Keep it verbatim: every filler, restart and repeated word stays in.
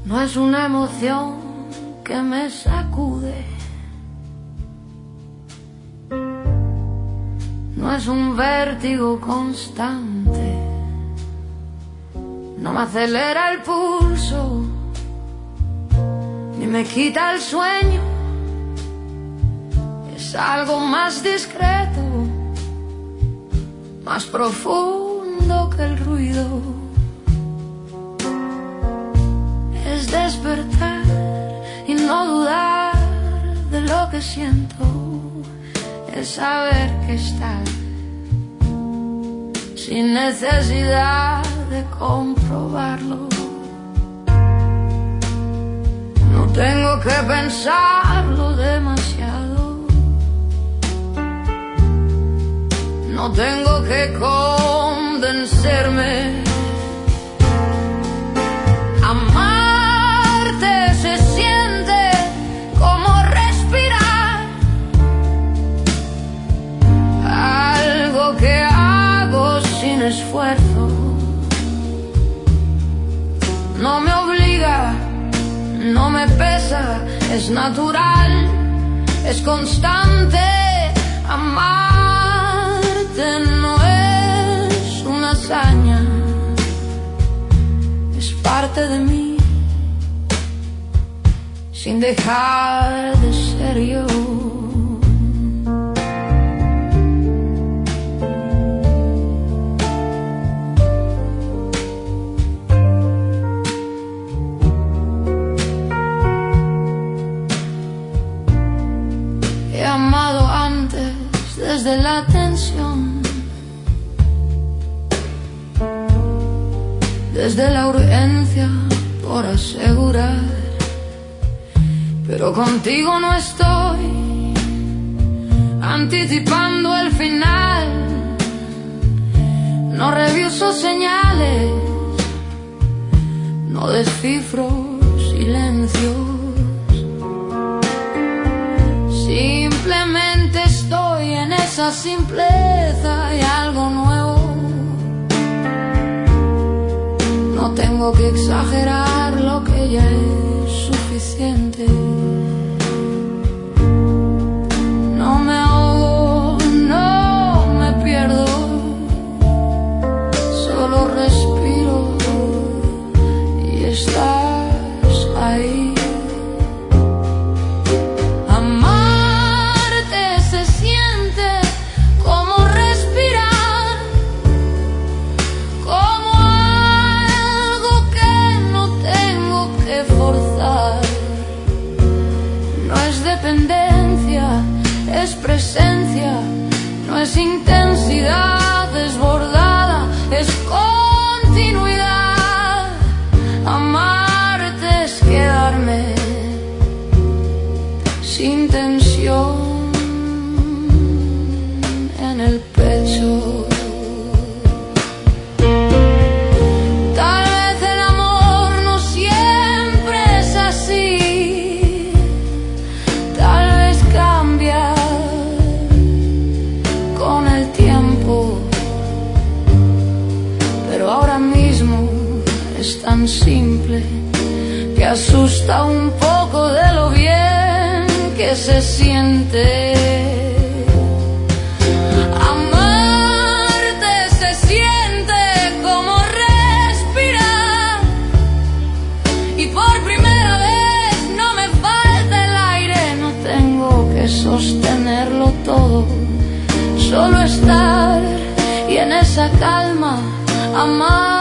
No es una emoción que me sacude, no es un vértigo constante, no me acelera el pulso, ni me quita el sueño. Es algo más discreto, más profundo que el ruido. Es despertar y no dudar de lo que siento. Es saber que estás sin necesidad de comprobarlo. No tengo que pensarlo demasiado, no tengo que convencerme. Amarte se siente como respirar, algo que hago sin esfuerzo. No me obliga, no me pesa, es natural, es constante. Amarte no es una hazaña, es parte de mí, sin dejar de ser yo. He amado antes desde la tensión, desde la urgencia por asegurar, pero contigo no estoy anticipando el final. No reviso señales, no descifro silencios. Simplemente estoy en esa simpleza y algo nuevo. No tengo que exagerar lo que ya es suficiente. No me ahogo, no me pierdo, solo respiro y estás ahí. Es presencia, no es intensidad desbordada, es continuidad. Amarte es quedarme sin tensión en el pecho. Es tan simple que asusta un poco de lo bien que se siente. Amarte se siente como respirar y por primera vez no me falta el aire. No tengo que sostenerlo todo, solo estar y en esa calma amar.